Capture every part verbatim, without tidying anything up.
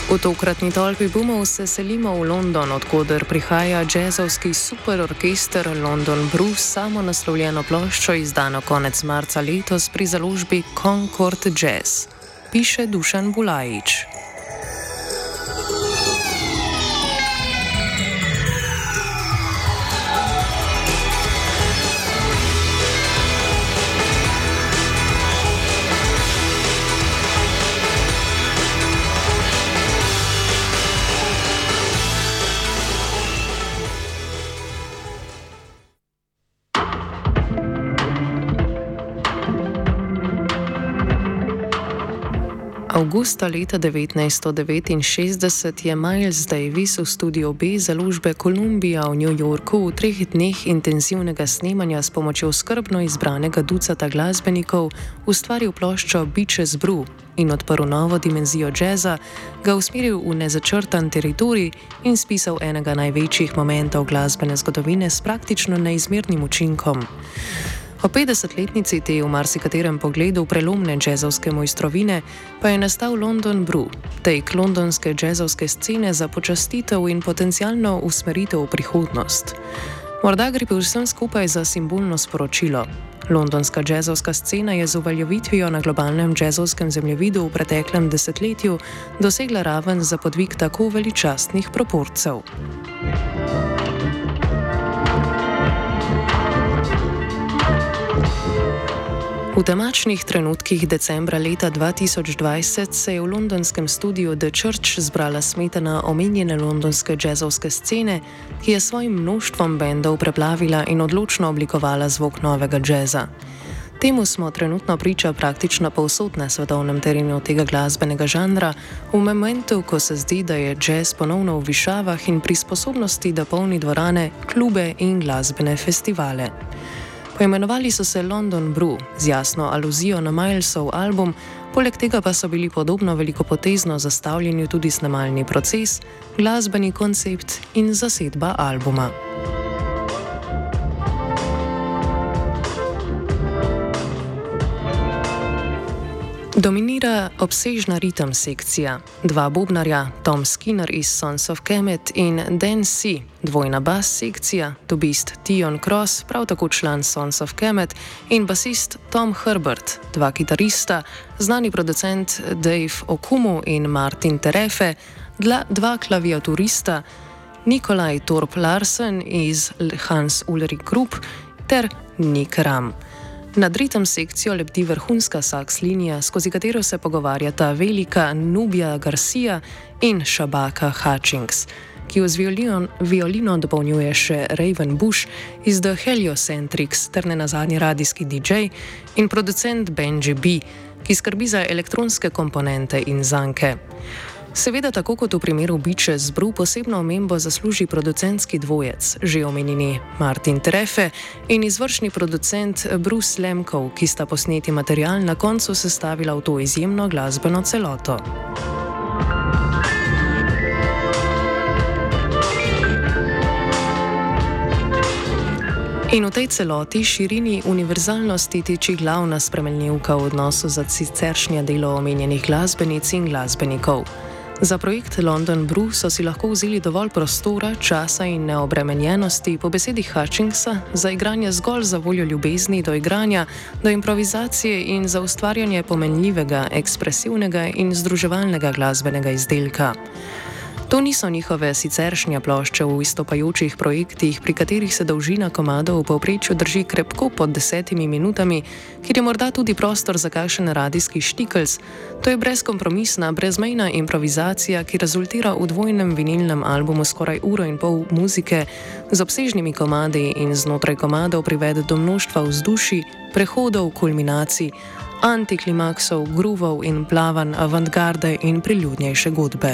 V tokratni tolpi boomov se selimo v London, odkoder prihaja jazzovski superorkester London Brew s samonaslovljeno ploščo, izdano konec marca letos pri založbi Concord Jazz, piše Dušan Bulajić. Avgusta leta devetnajststo devetinšestdeset je Miles Davis v studiu B založbe Columbia v New Yorku v treh dneh intenzivnega snemanja s pomočjo skrbno izbranega ducata glasbenikov ustvaril ploščo Beaches Brew in odprl novo dimenzijo jazza, ga usmeril v nezačrtan teritorij in spisal enega največjih momentov glasbene zgodovine s praktično neizmernim učinkom. O petdesetletnici te v marsikaterem pogledu prelomne jazzovske mojstrovine pa je nastal London Brew, tek londonske jazzovske scene za počastitev in potencialno usmeritev v prihodnost. Morda gre pri vsem skupaj za simbolno sporočilo. Londonska jazzovska scena je z uveljavitvijo na globalnem jazzovskem zemljevidu v preteklem desetletju dosegla raven za podvig tako veličastnih proporcev. V temačnih trenutkih decembra leta dva tisoč dvajset se je v londonskem studiu The Church zbrala smetana omenjene londonske jazzovske scene, ki je svojim množstvom bendov preplavila in odločno oblikovala zvok novega jazza. Temu smo trenutno priča praktično povsod na svetovnem terenu tega glasbenega žanra, v momentu, ko se zdi, da je jazz ponovno v višavah in pri sposobnosti, da polni dvorane, klube in glasbene festivale. Poimenovali so se London Brew z jasno aluzijo na Milesov album, poleg tega pa so bili podobno velikopotezno zastavljeni tudi snemalni proces, glasbeni koncept in zasedba albuma. Dominira obsežna ritem sekcija. Dva bobnarja, Tom Skinner iz Sons of Kemet in Dan C., dvojna bas sekcija, tubist Tion Cross, prav tako član Sons of Kemet, in basist Tom Herbert, dva kitarista, znani producent Dave Okumu in Martin Terefe, dva klaviaturista, Nikolaj Torp Larsen iz Hans Ulrich Group ter Nick Ram. Nad ritem sekcijo lebdi vrhunska saks linija, skozi katero se pogovarjata velika Nubia Garcia in Shabaka Hutchings, ki jo z violino, violino dopolnjuje še Raven Bush iz The Heliocentrics ter nenazadnje radijski D J in producent Benji B., ki skrbi za elektronske komponente in zanke. Seveda, tako kot v primeru Beaches Brew, posebno omembo zasluži producentski dvojec, že omenjeni Martin Terefe in izvršni producent Bruce Lemkov, ki sta posneti material na koncu sestavila v to izjemno glasbeno celoto. In v tej celoti, širini, univerzalnosti tiči glavna spremenljivka v odnosu za siceršnje delo omenjenih glasbenic in glasbenikov. Za projekt London Brew so si lahko vzeli dovolj prostora, časa in neobremenjenosti, po besedi Hutchingsa, za igranje zgolj za voljo ljubezni do igranja, do improvizacije in za ustvarjanje pomenljivega, ekspresivnega in združevalnega glasbenega izdelka. To niso njihove siceršnje plošče v izstopajočih projektih, pri katerih se dolžina komadov v povprečju drži krepko pod desetimi minutami, kjer je morda tudi prostor za kakšen radijski štikels. To je brezkompromisna, brezmejna improvizacija, ki rezultira v dvojnem vinilnem albumu skoraj uro in pol muzike, z obsežnimi komadi in znotraj komadov privede do mnoštva vzdušij, prehodov, kulminacij, antiklimaksov, gruvov in plavanj avantgarde in priljudnejše godbe.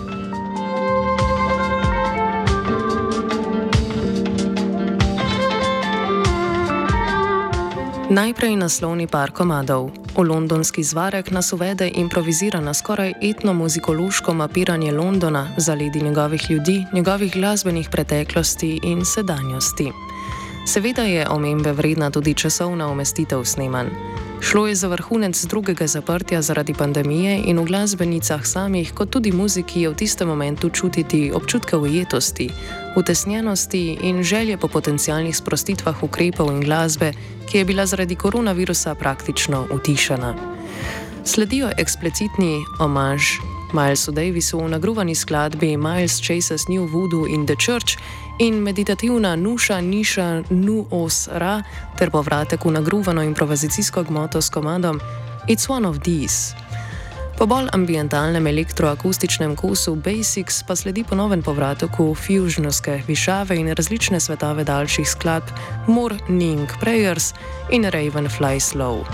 Najprej naslovni par komadov. V londonski zvarek nas uvede improvizirana skoraj etnomuzikološko mapiranje Londona, zaledi njegovih ljudi, njegovih glasbenih preteklosti in sedanjosti. Seveda je omembe vredna tudi časovna umestitev snemanj. Šlo je za vrhunec drugega zaprtja zaradi pandemije in v glasbenicah samih, kot tudi muziki, je v tistem momentu čutiti občutke ujetosti, utesnjenosti in želje po potencialnih sprostitvah ukrepov in glasbe, ki je bila zaradi koronavirusa praktično utišana. Sledijo eksplicitni omaž Milesu Davisu v nagruvani skladbi Miles Chases New Voodoo in The Church in meditativna Nuša Niša Nu Os Ra ter povratek v nagruvano improvizacijsko gmoto s komadom It's One of These. Po bolj ambientalnem elektroakustičnem kosu Basics pa sledi ponoven povratek v fusionovske višave in različne svetove daljših skladb Morning Prayers in Raven Fly Slow.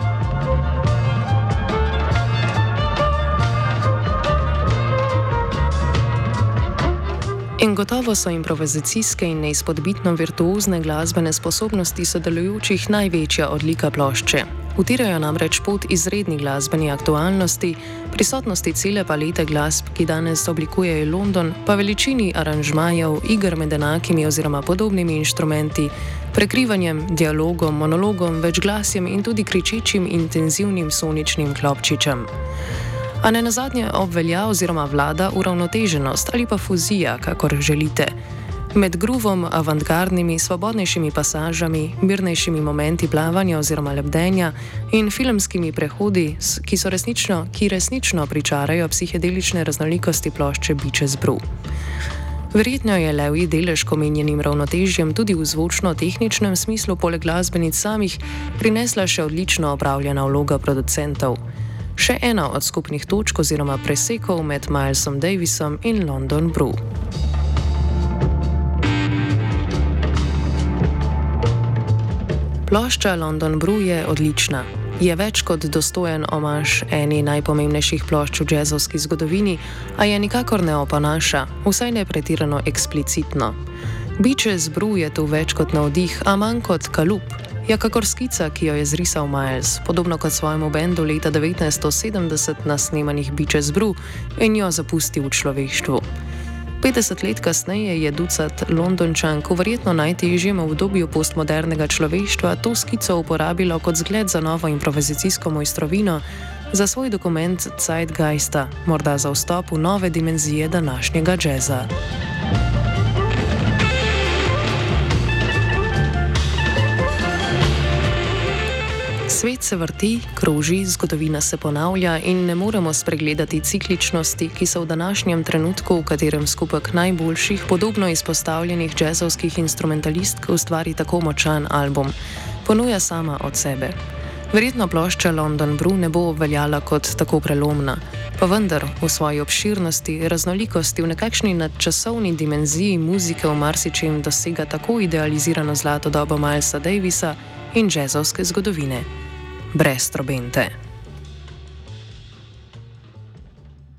In gotovo so improvizacijske in neizpodbitno virtuozne glasbene sposobnosti sodelujočih največja odlika plošče. Utirajo namreč pot izredni glasbeni aktualnosti, prisotnosti cele palete glasb, ki danes oblikujejo London, pa veličini aranžmajev, iger med enakimi oziroma podobnimi inštrumenti, prekrivanjem, dialogom, monologom, večglasjem in tudi kričečim intenzivnim soničnim klopčičem. A ne nazadnje obvelja oziroma vlada uravnoteženost ali pa fuzija, kakor želite. Med gruvom, avantgardnimi, svobodnejšimi pasažami, mirnejšimi momenti plavanja oziroma lebdenja in filmskimi prehodi, ki, so resnično, ki resnično pričarajo psihedelične raznolikosti plošče Beaches Brew. Verjetno je levji delež k omenjenim ravnotežjem tudi v zvočno-tehničnem smislu poleg glasbenic samih prinesla še odlično opravljena vloga producentov. Še ena od skupnih točk oziroma presekov med Milesom Davisom in London Brew. Plošča London Brew je odlična. Je več kot dostojen omaž eni najpomembnejših plošč v džezovski zgodovini, a je nikakor ne oponaša, vsaj ne pretirano eksplicitno. Beaches Brew je tu več kot navdih, a manj kot kalup. Je kakor skica, ki jo je zrisal Miles, podobno kot svojemu bendu leta devetnajststo sedemdeset na snemanih Beaches Brew in jo zapustil v človeštvu. petdeset let kasneje je ducat Londončank v verjetno najtežjem obdobju postmodernega človeštva to skico uporabilo kot zgled za novo improvizacijsko mojstrovino, za svoj dokument Zeitgeista, morda za vstop v nove dimenzije današnjega džeza. Svet se vrti, kroži, zgodovina se ponavlja in ne moremo spregledati cikličnosti, ki so v današnjem trenutku, v katerem skupek najboljših, podobno izpostavljenih džezovskih instrumentalistk ustvari tako močan album, ponuja sama od sebe. Verjetno plošča London Brew ne bo obveljala kot tako prelomna, pa vendar v svoji obširnosti, raznolikosti, v nekakšni nadčasovni dimenziji muzike v marsičem dosega tako idealizirano zlato dobo Milesa Davisa in džezovske zgodovine. Brez trobente.